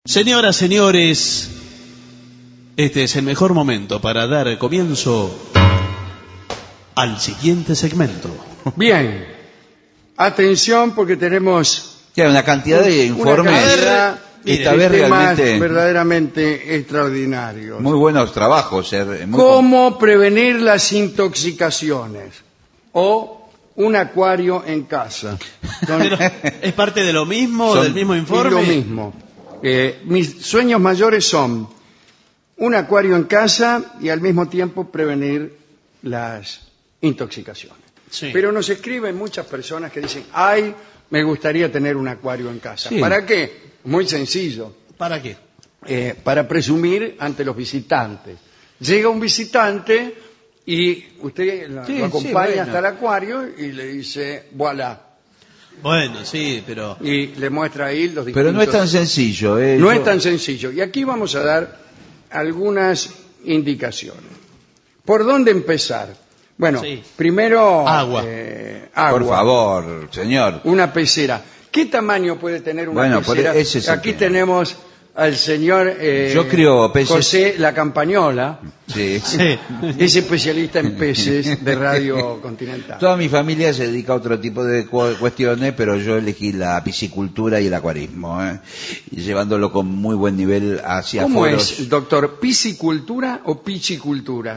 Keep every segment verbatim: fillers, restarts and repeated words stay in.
Señoras, señores, este es el mejor momento para dar comienzo al siguiente segmento. Bien, atención porque tenemos Tiene una cantidad de informes. una cantidad Esta de vez temas realmente verdaderamente extraordinarios. muy buenos trabajos. eh, muy ¿Cómo prevenir las intoxicaciones? O un acuario en casa. Son- Pero, ¿es parte de lo mismo, Son- del mismo y informe? lo mismo. Eh, mis sueños mayores son un acuario en casa y al mismo tiempo prevenir las intoxicaciones. Sí. Pero nos escriben muchas personas que dicen, ay, me gustaría tener un acuario en casa. Sí. ¿Para qué? Muy sencillo. ¿Para qué? Eh, para presumir ante los visitantes. Llega un visitante y usted lo, Sí, lo acompaña sí, bueno. hasta el acuario y le dice, voilà. Bueno, sí, pero... Y le muestra ahí los distintos... Pero no es tan sencillo. eh, No yo- es tan sencillo. Y aquí vamos a dar algunas indicaciones. ¿Por dónde empezar? Bueno, Sí. primero... Agua. eh, agua. Por favor, señor. Una pecera. ¿Qué tamaño puede tener una Bueno, por pecera? ese es el Aquí tema. tenemos al señor eh, Yo crío peces. José La Campañola, Sí. Sí. es especialista en peces de Radio Continental. Toda mi familia se dedica a otro tipo de cu- cuestiones, pero yo elegí la piscicultura y el acuarismo, ¿eh? Y llevándolo con muy buen nivel hacia ¿Cómo foros. es, doctor? ¿Piscicultura o pichicultura?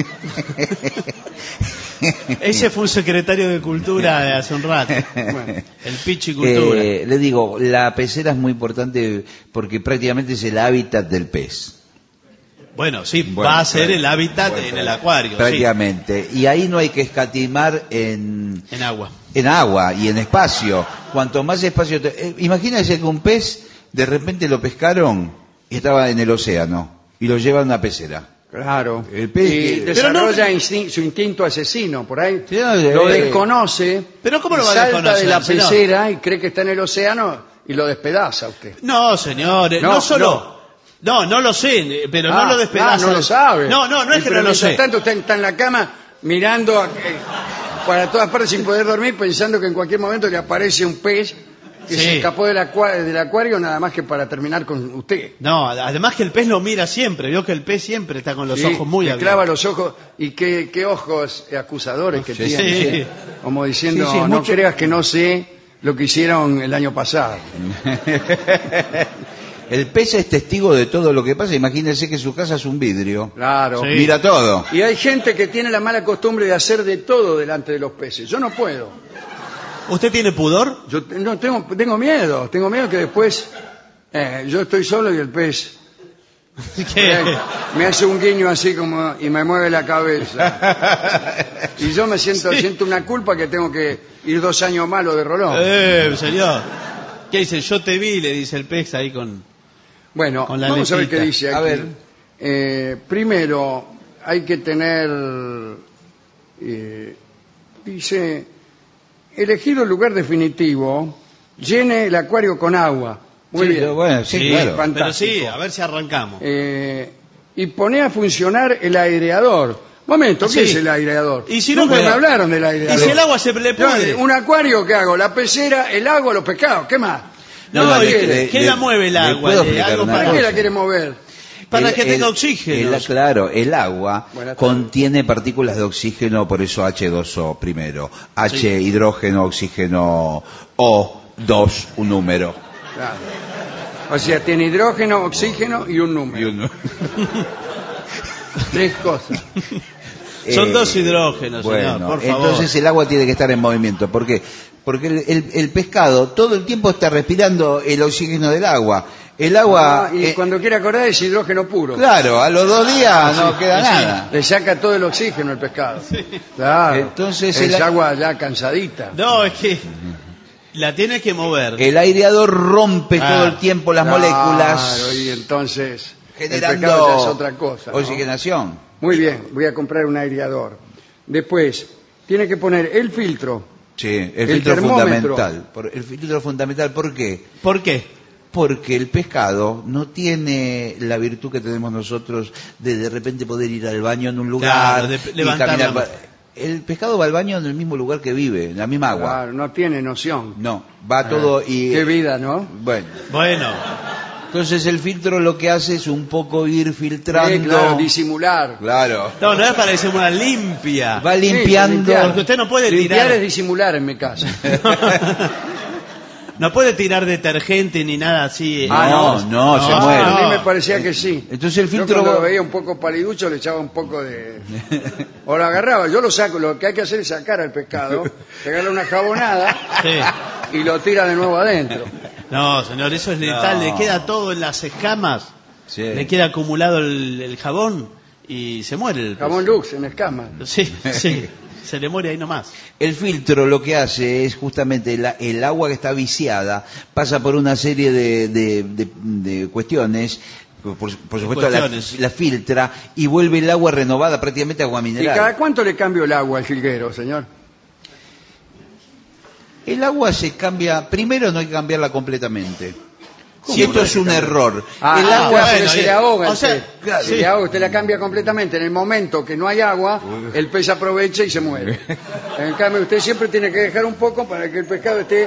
Ese fue un secretario de Cultura de hace un rato. Bueno, El Pichicultura. Eh, le digo, la pecera es muy importante porque prácticamente es el hábitat del pez. Bueno, sí, Bueno, va a ser claro. el hábitat Bueno, en el claro. acuario. Sí, Prácticamente. Y ahí no hay que escatimar en, en agua. en agua y en espacio. Cuanto más espacio... te- eh, imagínense que un pez, de repente lo pescaron y estaba en el océano y lo llevan a una pecera. claro. El pez y que- desarrolla instin- su instinto asesino por ahí. Sí, no, eh, lo eh, desconoce. Pero ¿cómo lo y va a salta desconocer, de la señor? pecera y cree que está en el océano y lo despedaza usted. No, señores, no, No, solo... No. no, lo sé, pero Ah, no lo despedaza. ah, no lo sabe. No, no, no es Y que pero no lo mientras sé. tanto usted está en la cama mirando a- eh, para todas partes sin poder dormir, pensando que en cualquier momento le aparece un pez que Sí. se escapó del, acua- del acuario nada más que para terminar con usted. No, además que el pez lo mira siempre. Vio que el pez siempre está con los Sí, ojos muy le abiertos. clava los ojos y qué, qué ojos acusadores que Sí, tiene. sí. ¿sí? Como diciendo, Sí, sí, no mucho- creas que no sé lo que hicieron el año pasado. El pez es testigo de todo lo que pasa. Imagínense que su casa es un vidrio. Claro. Sí. Mira todo. Y hay gente que tiene la mala costumbre de hacer de todo delante de los peces. Yo no puedo. ¿Usted tiene pudor? Yo te- no tengo, tengo miedo. Tengo miedo que después eh, yo estoy solo y el pez ¿Qué? eh, me hace un guiño así como y me mueve la cabeza. Y yo me siento, Sí. siento una culpa que tengo que ir dos años malo de rolón. Eh, señor. ¿Qué dice? Yo te vi, le dice el pez ahí con... Bueno, Con la vamos a ver letita. qué dice aquí. A ver. Eh, primero, hay que tener, eh, dice, elegido el lugar definitivo, llene el acuario con agua. Muy Sí, bien. bueno, sí, Sí, claro. pero Fantástico. sí, a ver si arrancamos. Eh, y pone a funcionar el aireador. Momento, ¿qué Sí. es el aireador? Y si no, Nunca pero- me hablaron del Y aireador. si el agua se le pudre. No, un acuario, ¿qué hago? La pecera, el agua, los pescados, ¿qué más? No, ¿qué ¿y quiere? qué- ¿Quién la mueve el le agua? puedo ¿De explicar algo una para- ¿Para qué cosa. la quiere mover? Para El- que tenga el- oxígeno. el- claro, el agua Buenas tardes. contiene partículas de oxígeno, por eso hache dos O primero. H, Sí. hidrógeno, oxígeno, O, dos, un número. Claro. O sea, tiene hidrógeno, oxígeno y un número. Y un- Tres cosas. Son Eh, dos hidrógenos, bueno, señor, por favor. entonces el agua tiene que estar en movimiento. ¿Por qué? Porque el, el- el pescado todo el tiempo está respirando el oxígeno del agua. El agua... Ah, y eh, cuando quiere acordar es hidrógeno puro. claro, a los dos días no queda sí. nada. Le saca todo el oxígeno el pescado. Claro. Entonces es el- agua ya cansadita. No, es que la tiene que mover. El aireador rompe Ah, todo el tiempo las Claro, moléculas, y entonces el generando pescado ya es otra cosa. ¿no? oxigenación. Muy bien, voy a comprar un aireador. Después, tiene que poner el filtro. Sí, el, El filtro termómetro. fundamental. Por- el filtro fundamental, ¿por qué? ¿Por qué? Porque el pescado no tiene la virtud que tenemos nosotros de de repente poder ir al baño en un lugar Claro, de y levantar caminar. la mano. pa- El pescado va al baño en el mismo lugar que vive, en la misma agua. Claro, no tiene noción. No, va todo y... Qué vida, ¿no? Bueno, Bueno, Entonces el filtro lo que hace es un poco ir filtrando. Eh, claro, disimular. Claro. No, no es para disimular, limpia. Va limpiando. limpiar. Porque usted no puede Limpiar tirar. es disimular en mi caso. No puede tirar detergente ni nada así. Ah, no, no, se muere. A mí no. me parecía que sí. Entonces el filtro Yo cuando va- lo veía un poco paliducho le echaba un poco de... O lo agarraba, yo lo saco, lo que hay que hacer es sacar al pescado, pegarle una jabonada Sí. y lo tira de nuevo adentro. No, señor, eso es letal. No. Le queda todo en las escamas. Sí. Le queda acumulado el, el jabón y se muere el pez. Jabón Lux en escamas. Sí, sí. Se le muere ahí nomás. El filtro lo que hace es justamente la- el agua que está viciada pasa por una serie de, de- de- de cuestiones, por, por supuesto la, Cuestiones. la filtra y vuelve el agua renovada, prácticamente agua ¿Y mineral. cada cuánto le cambio el agua al jilguero, señor? El agua se cambia, primero no hay que cambiarla completamente. ¿Cómo Si esto no es hay que un cambiar? error, Ah, el ah, agua bueno, bueno, pero se bien. le ahoga. O el sea, pez. claro. Se le ahoga, usted la cambia completamente. En el momento que no hay agua, el pez aprovecha y se muere. En cambio, usted siempre tiene que dejar un poco para que el pescado esté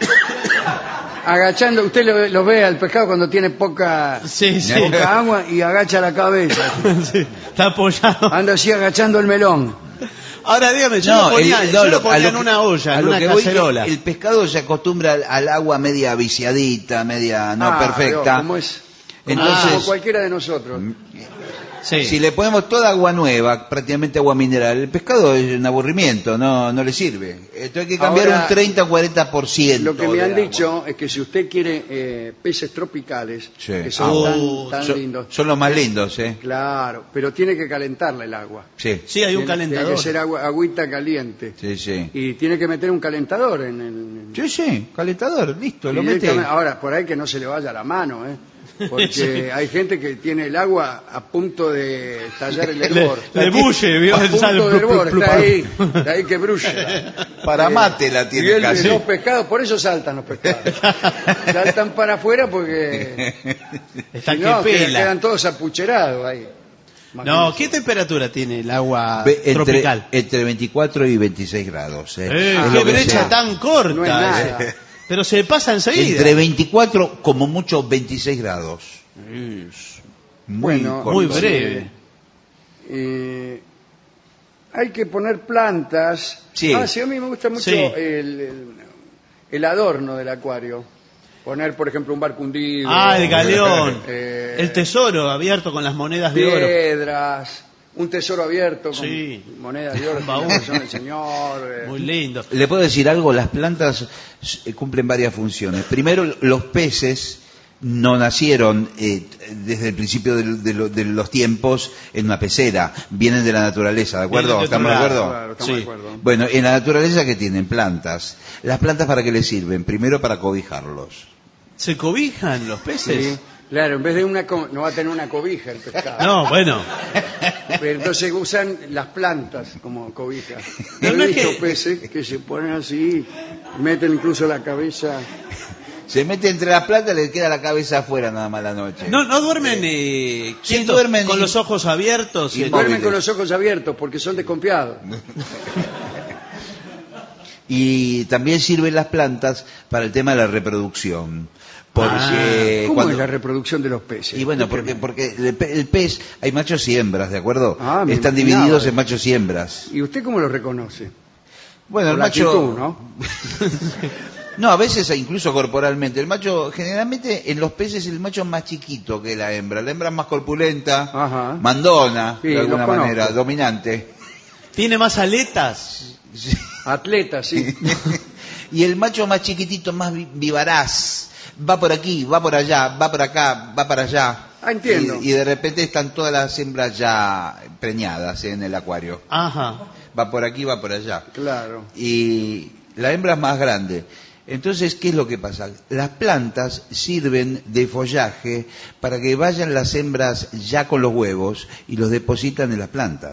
agachando. Usted lo, lo ve al pescado cuando tiene poca, Sí, sí. poca agua y agacha la cabeza. Sí, está apoyado. Anda así agachando el melón. Ahora dígame, yo No, lo ponía, el- yo no, lo a ponía lo en que- una olla, a en lo una que voy que cacerola. el pescado se acostumbra al, al agua media viciadita, media no Ah, perfecta. veo, como es, como, Entonces, como cualquiera de nosotros. Sí. si le ponemos toda agua nueva, prácticamente agua mineral, el pescado es un aburrimiento, no, no le sirve. Entonces hay que cambiar Ahora, un treinta o cuarenta por ciento. Lo que me del han agua. dicho es que si usted quiere eh, peces tropicales, Sí. que son Ah, tan, oh, tan son, lindos, son los más lindos, ¿eh? claro, pero tiene que calentarle el agua. Sí, Sí, hay un Tiene- Tiene calentador. que ser agua, agüita caliente. sí, sí. Y tiene que meter un calentador en el... Sí, sí, calentador, listo, lo mete. directamente- Ahora, por ahí que no se le vaya la mano, ¿eh? Porque Sí. hay gente que tiene el agua a punto de estallar el Le, hervor. le bulle, vio, A sale punto de plup, hervor, plup, está plup. ahí, está ahí que brulla. Para Eh, mate la y tiene el- casi. los pescados, por eso saltan los pescados. Saltan para afuera porque Está si que no, quedan, pela. quedan todos apucherados ahí. No, Imagínense. ¿qué temperatura tiene el agua Ve- entre, tropical? entre veinticuatro y veintiséis grados. ¿eh? Eh, Es qué lo que brecha sea. tan corta. No es nada. eh. Pero se pasa enseguida. Entre veinticuatro, como mucho veintiséis grados. Muy Bueno, corto. Muy breve. Eh, hay que poner plantas. Sí. Ah, sí, a mí me gusta mucho Sí. el, el- el adorno del acuario. Poner, por ejemplo, un barco hundido. Ah, el galeón. eh, El tesoro abierto con las monedas de oro. piedras, un tesoro abierto con Sí. monedas de oro, Un baúl. que son el señor. eh. Muy lindo. Le puedo decir algo, las plantas eh, cumplen varias funciones. Primero, los peces no nacieron eh, desde el principio de, de lo- de los tiempos en una pecera, vienen de la naturaleza, ¿de acuerdo? Vienen de otro ¿Estamos de lado, acuerdo? Claro, estamos Sí. de acuerdo. Bueno, en la naturaleza que tienen plantas. ¿Las plantas para qué les sirven? Primero para cobijarlos. ¿Se cobijan los peces? Sí. Claro, en vez de una co- no va a tener una cobija el pescado. No, bueno. Pero entonces usan las plantas como cobija. No, He no es visto que- peces que se ponen así, meten incluso la cabeza. Se mete entre las plantas y le queda la cabeza afuera nada más la noche. No, no duermen eh, Sí, quietos, duermen con y- los ojos abiertos. y eh, móviles. Duermen con los ojos abiertos porque son desconfiados. Y también sirven las plantas para el tema de la reproducción. Porque ¿Cómo cuando- es la reproducción de los peces? Y bueno, porque, porque el pe- el pez, hay machos y hembras, ¿de acuerdo? Ah, me Están imaginaba. divididos en machos y hembras. ¿Y usted cómo lo reconoce? Bueno, el Por la macho... actitud, ¿no? No, a veces incluso corporalmente. El macho, generalmente en los peces el macho es más chiquito que la hembra. La hembra es más corpulenta, Ajá. mandona, Sí, de los alguna conozco. manera, dominante. Tiene más aletas. Atleta, sí. Y el macho más chiquitito, más vi- vivaraz. Va por aquí, va por allá, va por acá, va para allá. Ah, entiendo. Y, y de repente están todas las hembras ya preñadas en el acuario. Ajá. Va por aquí, va por allá. Claro. Y la hembra es más grande. Entonces, ¿qué es lo que pasa? Las plantas sirven de follaje para que vayan las hembras ya con los huevos y los depositan en las plantas.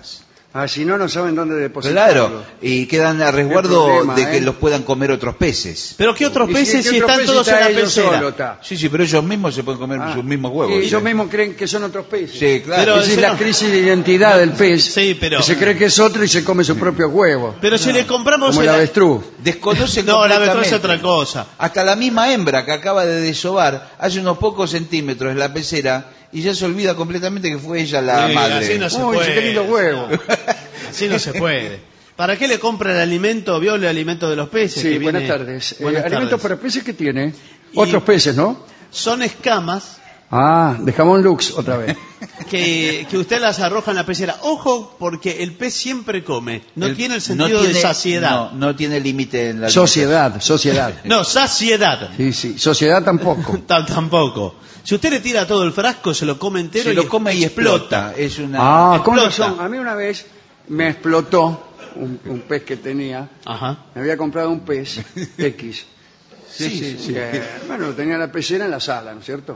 Ah, si no, no saben dónde depositarlo. Claro, y quedan a resguardo problema, de que ¿eh? los puedan comer otros peces. Pero ¿qué otros Y si- peces ¿qué si otro están pez todos está en la ellos pecera? solo, está? Sí, sí, pero ellos mismos se pueden comer Ah, sus mismos y huevos. ellos ¿sí? mismos creen que son otros peces. Sí, claro. Pero Esa es eso la no- crisis de identidad del pez. Sí, pero- Que se cree que es otro y se come sus propios huevos. Pero si le compramos Como el el- avestruz. Desconocen No, la completamente. avestruz es otra cosa. Hasta la misma hembra que acaba de desovar hace unos pocos centímetros en la pecera y ya se olvida completamente que fue ella la Sí, madre. así no se Uy, puede. qué lindo huevo. Así no se puede. ¿Para qué le compra el alimento, vio el alimento de los peces? Sí, que viene- buenas tardes. Eh, Buenas alimentos tardes. para peces que tiene. Y- Otros peces, ¿no? Son escamas Ah, de jamón Lux otra vez. que, que usted las arroja en la pecera. Ojo, porque el pez siempre come. No El- tiene el no sentido tiene- de saciedad. No, no tiene límite en la Sociedad, sociedad. No, saciedad. Sí, sí. Sociedad tampoco. Tam- Tampoco. Si usted le tira todo el frasco, se lo come entero Se y lo come y explota. Es una... Ah, con Explota. razón. A mí una vez me explotó un, un pez que tenía. Ajá. Me había comprado un pez X. Sí, sí, sí. Que, bueno, lo tenía en la pecera en la sala, ¿no es cierto?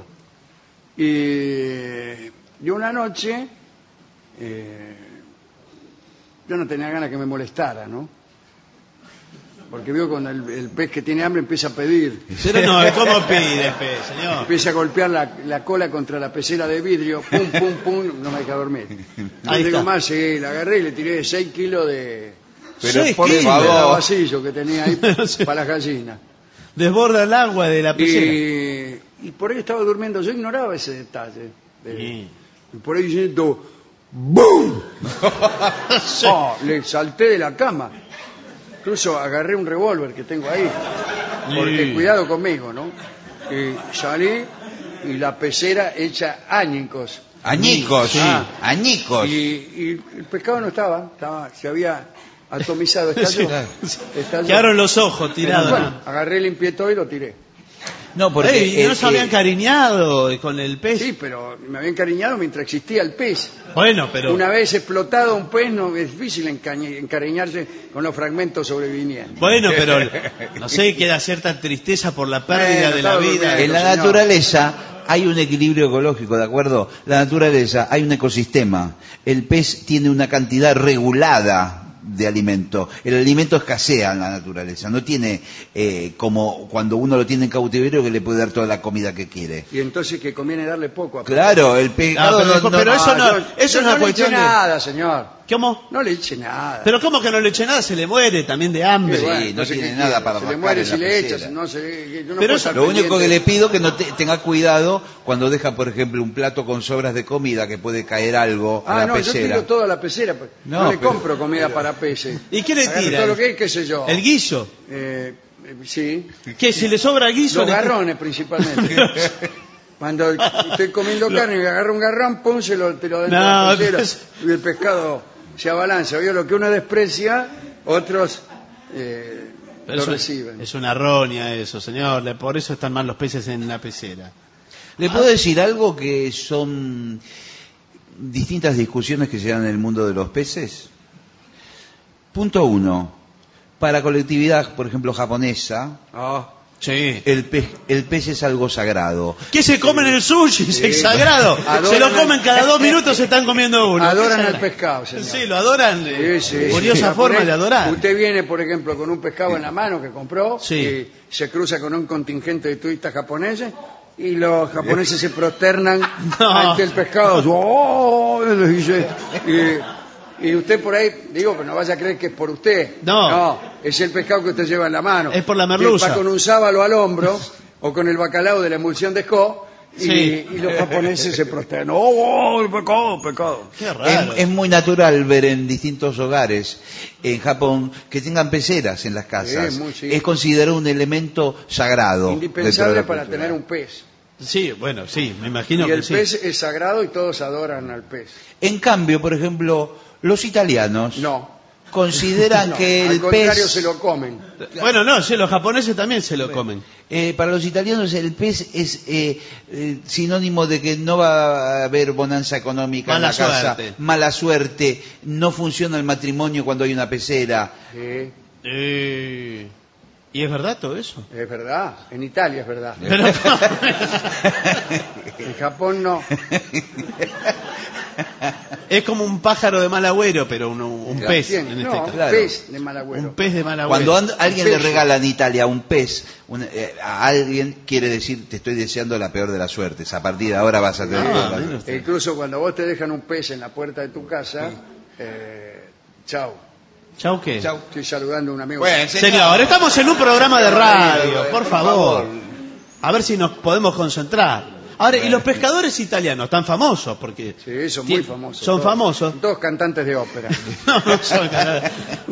Y yo una noche, eh, yo no tenía ganas que me molestara, ¿no? Porque veo cuando el, el pez que tiene hambre empieza a pedir, Pero no, ¿cómo pide pez, señor? empieza a golpear la, la cola contra la pecera de vidrio, pum, pum, pum, no me deja dormir. No Ahí digo está. más, sí, la agarré y le tiré seis kilos de, Pero Seis por kilos. de favor. vacillo que tenía ahí Sí. para las gallinas. Desborda el agua de la pecera. Y, y por ahí estaba durmiendo, yo ignoraba ese detalle. De- Sí. Y por ahí siento ¡boom! Sí. Oh, le salté de la cama. Incluso agarré un revólver que tengo ahí. Porque Sí. cuidado conmigo, ¿no? Y salí y la pecera hecha añicos. Añicos, Sí. añicos. Y, y el pescado no estaba, estaba se había atomizado. Estalló. Sí. Estalló. Quedaron los ojos tirados. Bueno, ¿no? agarré, limpié todo y lo tiré. No, porque... Ey, ¿y no eh, se habían eh, encariñado con el pez? Sí, pero me había encariñado mientras existía el pez. Bueno, pero... Una vez explotado un pez, no es difícil encañe- encariñarse con los fragmentos sobrevivientes. Bueno, pero no sé, queda cierta tristeza por la pérdida Bueno, de la estaba vida. durmiendo. En la señor. naturaleza hay un equilibrio ecológico, ¿de acuerdo? La naturaleza, hay un ecosistema. El pez tiene una cantidad regulada de alimento. El alimento escasea en la naturaleza. No tiene eh, como cuando uno lo tiene en cautiverio que le puede dar toda la comida que quiere. Y entonces que conviene darle poco a Claro, el pescado Ah, pero- no- no- pero eso no- yo- eso yo es una no cuestión le de- eche nada, señor. ¿Cómo? No le eche nada. Pero ¿cómo que no le eche nada? Se le muere también de hambre. Sí, Bueno, no sé tiene qué nada quiere. para Se le rascar muere en si la le pecera. echas, no sé, yo no Pero puedo eso- estar Lo único que pendiente. le pido que no te- tenga cuidado cuando deja, por ejemplo, un plato con sobras de comida que puede caer algo a Ah, la no, yo pecera. tiro toda la pecera. pues. No, No, le pero- compro comida para peces. ¿Y qué le Agarro tira? todo lo que hay, qué sé yo. El guiso. Eh, eh, sí. ¿Qué? Si le sobra guiso... Los le- garrones principalmente. Cuando estoy comiendo carne y me agarro un garrón, pum, se lo tiro dentro No, de la pecera pues- y el pescado se abalanza. Vio lo que uno desprecia, otros eh, Pero lo eso- reciben. Es una roña eso, señor. Le- Por eso están mal los peces en la pecera. ¿Le puedo decir algo que son distintas discusiones que se dan en el mundo de los peces? Punto uno. Para colectividad, por ejemplo, japonesa, Ah, Sí. el pez, el pez es algo sagrado. ¿Qué se comen el sushi? Sí. Es sagrado. Adoran Se lo al- comen cada dos minutos, se están comiendo uno. adoran ¿Qué al sagrado? pescado, señor. Sí, lo adoran. eh, Sí, sí. Curiosa Sí. forma Japonés, de adorar. Usted viene, por ejemplo, con un pescado en la mano que compró Sí. y se cruza con un contingente de turistas japoneses y los japoneses se prosternan No. ante el pescado. ¡Oh! Les dice, y, y usted por ahí, digo, pero no vaya a creer que es por usted. No. es el pescado que usted lleva en la mano. Es por la Que merluza. va con un sábalo al hombro o con el bacalao de la emulsión de Scott. Y, Sí. y los japoneses se prosternan. ¡Oh, el pescado, pescado! Qué Es, raro. es muy natural ver en distintos hogares en Japón que tengan peceras en las casas. Sí, muy, sí. Es considerado un elemento sagrado. dentro de Indispensable la para cultura. tener un pez. Sí, bueno, sí, me imagino Y que el sí. pez es sagrado y todos adoran al pez. En cambio, por ejemplo, los italianos No. consideran No, que al el contrario pez... se lo comen. Bueno, no, sí, los japoneses también se lo comen. Eh, para los italianos el pez es eh, eh, sinónimo de que no va a haber bonanza económica Mala en la casa, suerte. mala suerte, no funciona el matrimonio cuando hay una pecera. Sí, Eh, ¿Y es verdad todo eso? es verdad. En Italia es verdad. Pero, En Japón no. Es como un pájaro de mal agüero, pero un, un Claro. pez ¿Quién? en No, este un caso. Claro. pez de mal agüero. Un pez de mal agüero. Cuando and- alguien le peso. regala en Italia un pez un- eh, a alguien, quiere decir te estoy deseando la peor de las suertes. A partir de ahora vas a tener... Ah, toda la- mira usted. E incluso cuando vos te dejan un pez en la puerta de tu casa, eh, chao. ¿Chau qué? Chau. Estoy saludando a un amigo. Bueno, Señor, estamos en un programa de radio, por Por favor. favor. A ver si nos podemos concentrar. Ahora, ¿y los pescadores italianos están famosos? Porque Sí, son Tien- muy famosos. Son todos. famosos. Todos cantantes de ópera. No, no son canales.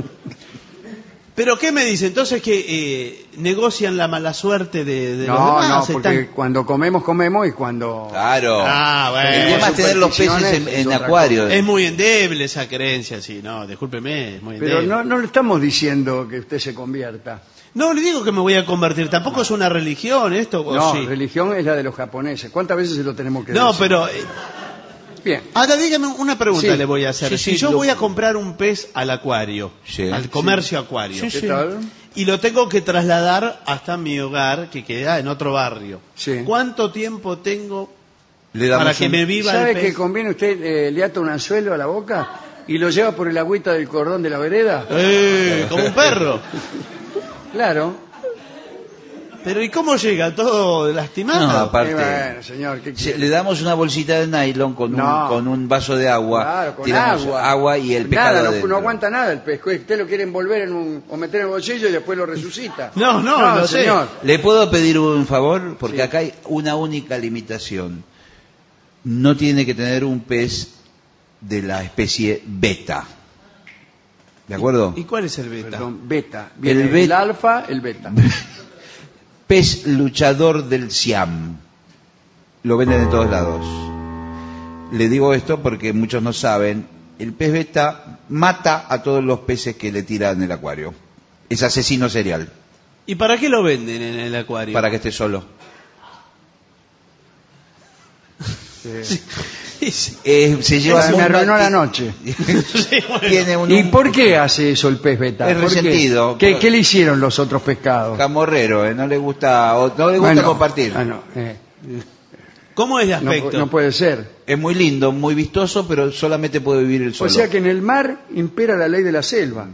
Pero ¿qué me dice? Entonces que eh, negocian la mala suerte de, de los No, demás. no, porque están- cuando comemos, comemos y cuando... Claro. Ah, bueno. El tema es tener los peces en, Supersticiones en es otra acuario. Es muy endeble esa creencia, sí, no, discúlpeme, es muy Pero endeble. no, no le estamos diciendo que usted se convierta. No, le digo que me voy a convertir, tampoco es una religión esto, ¿o No, sí? religión es la de los japoneses. ¿Cuántas veces se lo tenemos que No, decir? pero... eh, Bien. Ahora dígame una pregunta Sí. le voy a hacer. Sí, si sí, yo lo- voy a comprar un pez al acuario, Sí. al comercio acuario, ¿Qué tal? y lo tengo que trasladar hasta mi hogar, que queda en otro barrio, Sí. ¿cuánto tiempo tengo Le damos para que un- me viva ¿Sabe el que pez? conviene usted eh, le ata un anzuelo a la boca y lo lleva por el agüita del cordón de la vereda? Eh, como un perro. Claro. Pero ¿y cómo llega? ¿Todo lastimado? No, aparte- Y bueno, señor, ¿qué Se- quiere? le damos una bolsita de nylon con, No. un, con un vaso de agua. Claro, con Tiramos agua. agua y el pescado Nada, no, adentro. no aguanta nada el pez. Usted lo quiere envolver en un, o meter en el bolsillo y después lo resucita. No, no, no sé. señor. ¿Le puedo pedir un favor? Porque Sí. acá hay una única limitación. No tiene que tener un pez de la especie beta. ¿De acuerdo? ¿Y cuál es el beta? Perdón, beta. Viene El el, beta- alfa, el beta. Pez luchador del Siam. Lo venden en todos lados. Le digo esto porque muchos no saben. El pez beta mata a todos los peces que le tiran en el acuario. Es asesino serial. ¿Y para qué lo venden en el acuario? Para que esté solo. Sí. Sí, sí. Eh, se lleva Se me un arruinó bati- la noche. Sí, bueno. Tiene un, ¿Y por qué hace eso el pez beta? Es ¿Por qué? resentido. ¿Qué, qué le hicieron los otros pescados? camorrero, eh, no le gusta, o- no le gusta Bueno, compartir. ah, no, eh, ¿Cómo es de no, aspecto? no puede ser. Es muy lindo, muy vistoso, pero solamente puede vivir el O solo. sea que en el mar impera la ley de la selva.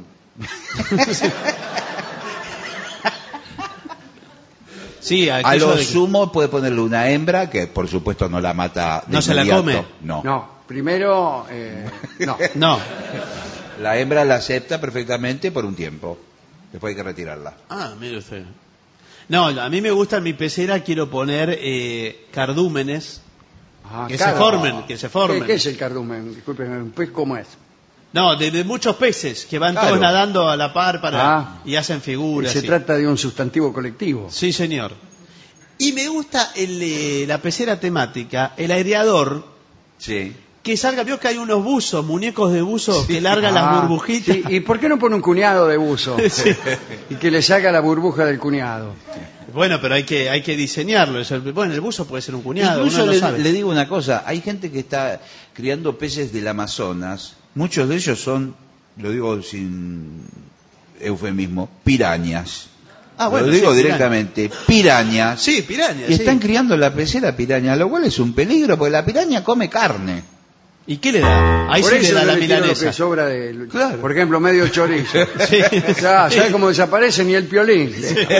Sí, A aquello lo de que- sumo puede ponerle una hembra, que por supuesto no la mata de ¿No se la inmediato. come? No. No, primero, eh, no. No. La hembra la acepta perfectamente por un tiempo. Después hay que retirarla. Ah, mire usted. No, a mí me gusta en mi pecera, quiero poner eh, cardúmenes Ah, que claro. se formen, que se formen. ¿Qué, qué es el cardumen? Disculpen, ¿un pez cómo es? No, de, de muchos peces que van Claro. todos nadando a la par para Ah. y hacen Y figuras. se sí. trata de un sustantivo colectivo. Sí, señor. Y me gusta el, eh, la pecera temática, el aireador, Sí. que salga, vio que hay unos buzos, muñecos de buzo que largan Ah, las burbujitas. sí, ¿y por qué no pone un cuñado de buzo? Sí. Y que le saca la burbuja del cuñado. Bueno, pero hay que hay que diseñarlo. Eso- Bueno, el buzo puede ser un cuñado, Incluso uno no le, sabe. le digo una cosa, hay gente que está criando peces del Amazonas, muchos de ellos son, lo digo sin eufemismo, pirañas. Ah, bueno, lo digo sí, directamente, pirañas. Sí, piraña. Y sí. están criando la pecera piraña, lo cual es un peligro, porque la piraña come carne. ¿Y qué le da? Ahí Por sí le eso da yo la le tiro lo milanesa. que sobra de, Claro. por ejemplo, medio chorizo. Sí. Ya, ¿sabe cómo desaparece? Ni el piolín.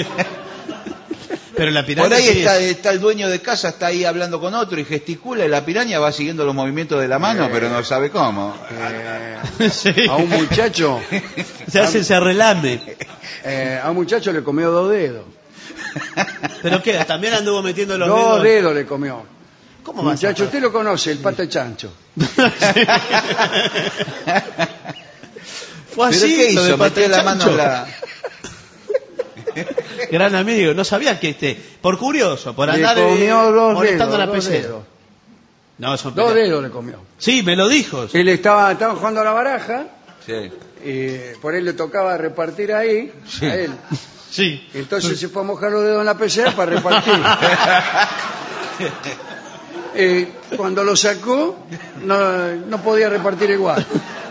Pero la piraña Por ahí sí está, es- está el dueño de casa, está ahí hablando con otro y gesticula y la piraña va siguiendo los movimientos de la mano, Eh. pero no sabe cómo. Eh, Sí. a un muchacho, Se hace ese relame. eh, a un muchacho le comió dos dedos. ¿Pero qué? También anduvo metiendo los Dos dedos. dedos le comió. ¿Cómo va a Muchacho, ser? usted lo conoce, el pata de chancho. Fue ¿Pero así. qué lo de hizo? Pata Metió de la mano Chancho. en la... Gran amigo, no sabía que este, por curioso, por Le andar eh, comió dos molestando dedos. a la Dos pecera. dedos. No, son Dos pirañas. dedos le comió. Sí, me lo dijo. Él estaba, estaba jugando a la baraja Sí. y por él le tocaba repartir ahí Sí. a él. Sí. Entonces se fue a mojar los dedos en la pecera para repartir. Eh, cuando lo sacó, no, no podía repartir igual.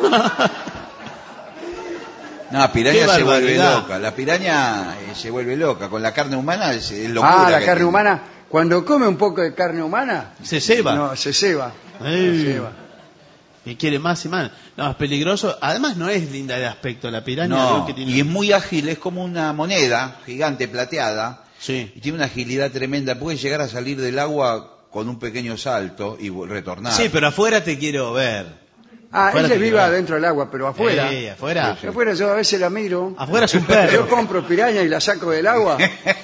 No, la Qué piraña se vuelve barbaridad. loca. La piraña eh, se vuelve loca. Con la carne humana es, es locura. Ah, la que carne tiene. humana. Cuando come un poco de carne humana, Se ceba. no, se ceba. Ey. Se ceba. que quiere más y más. No, es peligroso. Además no es linda de aspecto la piraña. No, veo que tiene... y es muy ágil, es como una moneda gigante plateada. Sí. Y tiene una agilidad tremenda, puede llegar a salir del agua con un pequeño salto y retornar. Sí, pero afuera te quiero ver. Ah, Afuera ella te viva quiero ver. dentro del agua, pero afuera. Sí, afuera. Sí, sí. Afuera yo a veces la miro. Afuera es un perro. Yo compro piraña y la saco del agua.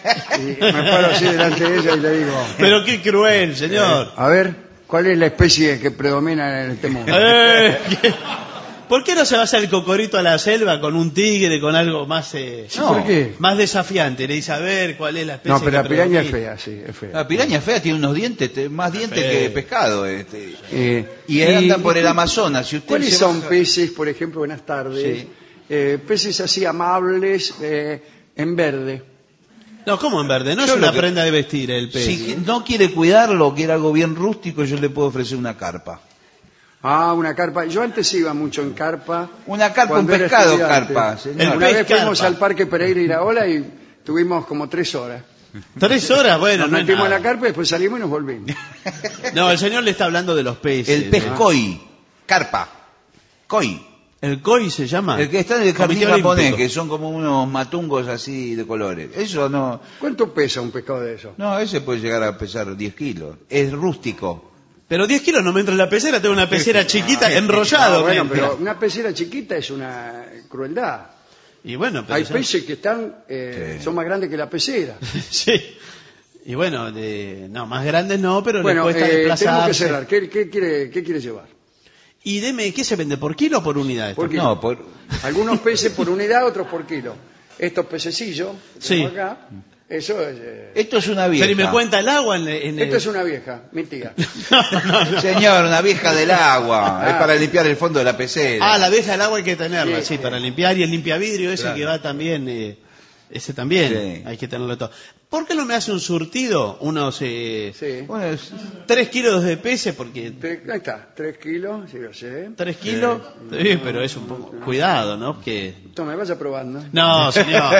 Y me paro así delante de ella y le digo... Pero qué cruel, señor. A ver, ¿cuál es la especie que predomina en este mundo? Eh, ¿qué? ¿Por qué no se va a hacer el cocorito a la selva con un tigre, con algo más eh, No. ¿Por qué? más desafiante? Le dice a ver cuál es la especie. No, pero que la piraña es predomina. fea, sí, es fea. La piraña fea tiene unos dientes, te- más dientes fea. que pescado. Este. Eh, Y andan por y- el Amazonas. Si usted ¿Cuáles se son baja- peces, por ejemplo, buenas tardes? Sí. Eh, peces así amables, eh, en verde. No, ¿cómo en verde? No Yo es una lo que- prenda de vestir el pez. Si no quiere cuidarlo, quiere algo bien rústico, yo le puedo ofrecer una carpa. Ah, una carpa. Yo antes iba mucho en carpa. Una carpa, un cuando era pescado, estudiante. carpa, señor. El Una pez vez fuimos carpa. al Parque Pereira Iraola y tuvimos como tres horas. Tres horas, bueno, Nos no es metimos en nada. la carpa y después salimos y nos volvimos. No, el señor le está hablando de los peces. El pez ¿no? koi, carpa, koi. El koi se llama. El que está en el jardín Comité japonés, Olímpico. que son como unos matungos así de colores. Eso no, ¿Cuánto pesa un pescado de eso? no, ese puede llegar a pesar diez kilos. Es rústico. Pero diez kilos no me entra en la pecera, tengo una pecera chiquita Ah, enrollado. bueno, me pero entra. una pecera chiquita es una crueldad. Y bueno, pero Hay ya- peces que están eh, Sí. son más grandes que la pecera. Sí. Y bueno, de... no, más grandes no, pero Bueno, les cuesta eh, tenemos desplazarse. que cerrar. ¿Qué, qué quiere, ¿Qué quiere llevar? Y deme, ¿qué se vende? ¿Por kilo o por unidad? esto? Por kilo. No, por, Algunos peces por unidad, otros por kilo. Estos pececillos que Sí. tenemos acá, eso es... eh, esto es una vieja. Pero y me cuenta el agua en, en el... Esto es una vieja, mi tía. No, no, no. Señor, una vieja del agua. Ah. Es para limpiar el fondo de la pecera. Ah, la vieja del agua hay que tenerla, sí, Sí, sí. para limpiar. Y el limpiavidrio ese Claro. que va también, eh, ese también, Sí. hay que tenerlo todo. ¿Por qué no me hace un surtido? Unos eh, Sí. Bueno, es- tres kilos de peces, porque Tres- ahí está, tres kilos, sí, yo sé. tres kilos, sí, pero es un poco... Cuidado, ¿no? Que... Tome, vaya probando. No, señor.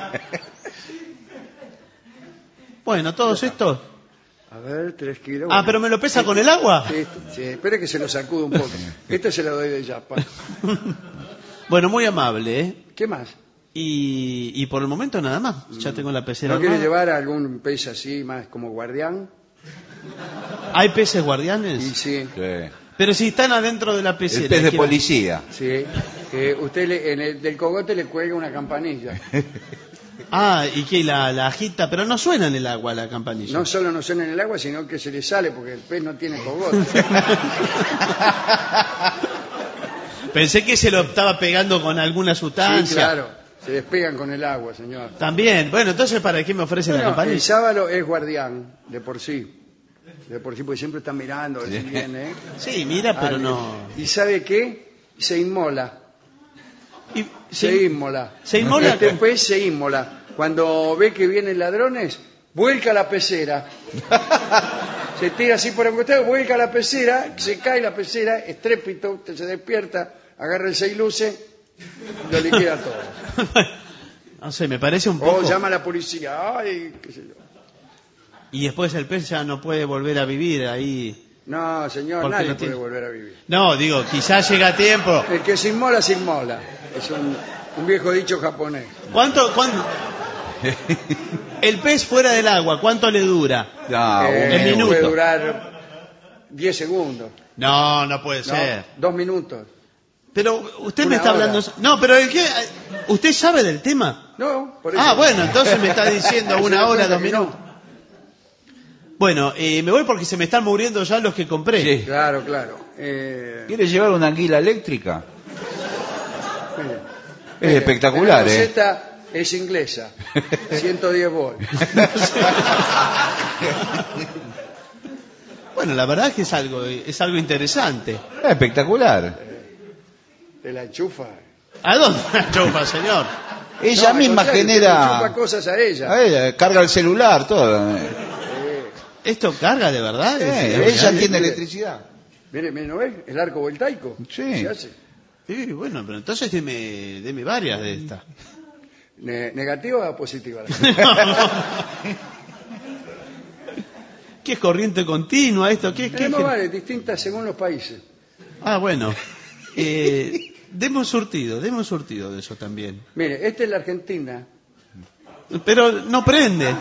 Bueno, todos estos... A ver, tres kilos. Ah, bueno. pero ¿me lo pesa con el agua? Sí, sí, espere que se lo sacude un poco. Este se lo doy de yapa. Bueno, muy amable, ¿eh? ¿Qué más? Y, y por el momento nada más. Ya tengo la pecera ¿No quiere armada. llevar algún pez así, más como guardián? ¿Hay peces Y guardianes? sí, sí. Pero si están adentro de la pecera. El pez de ¿qué va? policía. sí. Que usted le- en el, del cogote le cuelga una campanilla. Ah, y que la, la agita, pero no suena en el agua la campanilla. No solo no suena en el agua, sino que se le sale porque el pez no tiene cogote. Pensé que se lo estaba pegando con alguna Sí, sustancia. claro. Se despegan con el agua, señor. También. Bueno, entonces, ¿para qué me ofrece la Bueno, campanilla? el sábalo es guardián, de por sí. De por sí, porque siempre está mirando, a ver si viene. Sí, mira, pero Alguien. no... ¿Y sabe qué? Se inmola. Y- Se sí, inmola. ¿Se inmola? Este pez se inmola. Cuando ve que vienen ladrones, vuelca la pecera. Se tira así por el costado, vuelca la pecera, se cae la pecera, estrépito, usted se despierta, agarra el seis luces, lo liquida todo. No sé, me parece un O poco... llama a la policía, ay, qué sé yo. Y después el pez ya no puede volver a vivir ahí. No, señor, Porque nadie no puede tiene- volver a vivir. No, digo, quizás llega a tiempo. El que se inmola, se inmola. Es un, un viejo dicho japonés. ¿Cuánto, cuánto? El pez fuera del agua, ¿cuánto le dura? No, Eh, el minuto. Puede durar diez segundos, No, no puede ¿no? ser. Dos minutos. Pero usted me Una está hora. hablando... No, pero ¿el qué? ¿Usted sabe del tema? No, por eso. Ah, bueno, entonces me está diciendo Se una da hora, cuenta dos que no. minutos. Bueno, eh, me voy porque se me están muriendo ya los que compré. Sí. Claro, claro. Eh, ¿Quiere llevar una anguila eléctrica? mire. Es Mire, espectacular, la ¿eh? receta es inglesa. ciento diez volts. Bueno, la verdad es que es algo, es algo interesante. Es espectacular. Te la enchufa. ¿A dónde la chupa, señor? Ella No, al misma contrario, usted le genera... enchufa cosas a ella. A ella, carga el celular, todo. Eh, ¿Esto carga de verdad? Eh, ¿Es- es ella real? tiene electricidad. mire, mire, ¿no ve? El arco voltaico. Sí. Se hace. Sí, bueno, pero entonces deme, deme varias de estas. Ne- ¿Negativa o positiva? ¿Qué es corriente continua esto? ¿Qué, qué, Tenemos qué? varias, distintas según los países. Ah, bueno. Eh, demos surtido, demos surtido de eso también. Mire, esta es la Argentina. Pero no prende.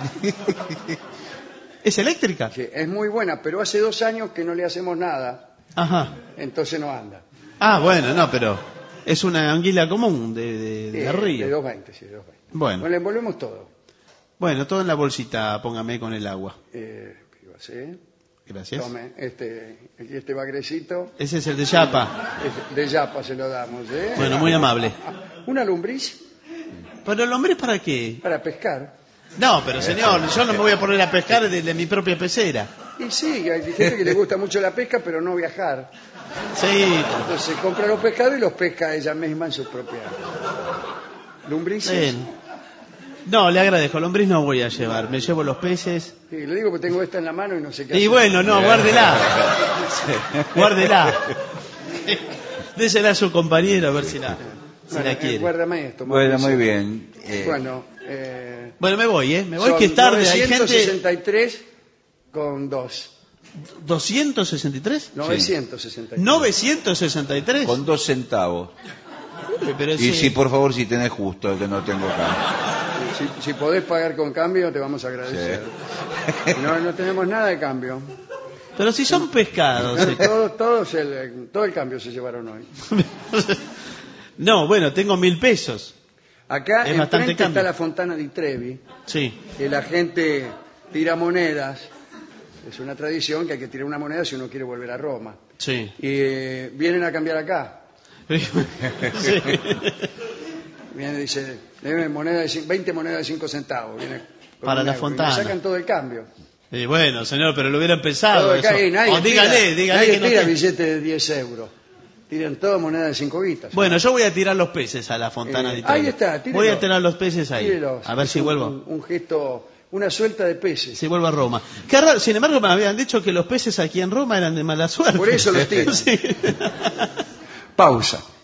¿Es eléctrica? Sí, es muy buena, pero hace dos años que no le hacemos nada, Ajá. entonces no anda. Ah, bueno, no, pero es una anguila común de, de, de Sí, río. de doscientos veinte, sí, de doscientos veinte. Bueno. Le envolvemos todo. Bueno, todo en la bolsita, póngame con el agua. Eh, ¿sí? Gracias. Tome, este, este bagrecito, Ese es el de Yapa. este, de yapa se lo damos. ¿eh? Bueno, muy amable. Una lombriz ¿Pero el hombre para qué? para pescar. No, pero señor, yo no me voy a poner a pescar de, de mi propia pecera. Y sí, hay gente que le gusta mucho la pesca, pero no viajar. Sí, Entonces compra los pescados y los pesca ella misma en sus propias lombrices. bien. No, le agradezco, lombriz no voy a llevar, me llevo los peces. Sí, le digo que tengo esta en la mano y no sé qué Y hacer. bueno, no, guárdela. Guárdela. Désela a su compañero a ver si la, si Bueno, la eh, quiere. guárdame esto. Bueno, Mauricio. muy bien. Eh, Bueno, eh, Bueno, me voy, ¿eh? Me voy son que es tarde, hay gente... novecientos sesenta y tres con dos. ¿doscientos sesenta y tres? novecientos sesenta y tres. ¿novecientos sesenta y tres? con dos centavos. Pero Y sí. si por favor, si tenés justo, que no tengo acá. Si, si podés pagar con cambio, te vamos a agradecer. No, no tenemos nada de cambio. Pero si son pescados. eh. Todo, todo, el, todo el cambio se llevaron hoy. No, bueno, tengo mil pesos. Acá Es bastante enfrente cambio. está la Fontana di Trevi, Sí. que la gente tira monedas. Es una tradición que hay que tirar una moneda si uno quiere volver a Roma. Sí. Y eh, vienen a cambiar acá. Sí. Viene y dice, deme moneda de cin- veinte monedas de cinco centavos. Viene con Para un la euro. Fontana. Y le sacan todo el cambio. Y bueno, señor, pero lo hubieran pensado. Todo el eso. ca- y nadie O dígale, tira, dígale nadie que no tira te- billete de diez euros. Tiran todo moneda de cinco guitas. Bueno, yo voy a tirar los peces a la Fontana Eh, di Trevi. ahí está, tírelos. Voy a tirar los peces ahí. Tírelos. A ver Es si un- vuelvo. Un, un gesto, una suelta de peces. Si vuelvo a Roma. Qué raro, sin embargo, me habían dicho que los peces aquí en Roma eran de mala suerte. Por eso los tiran. Sí. Pausa.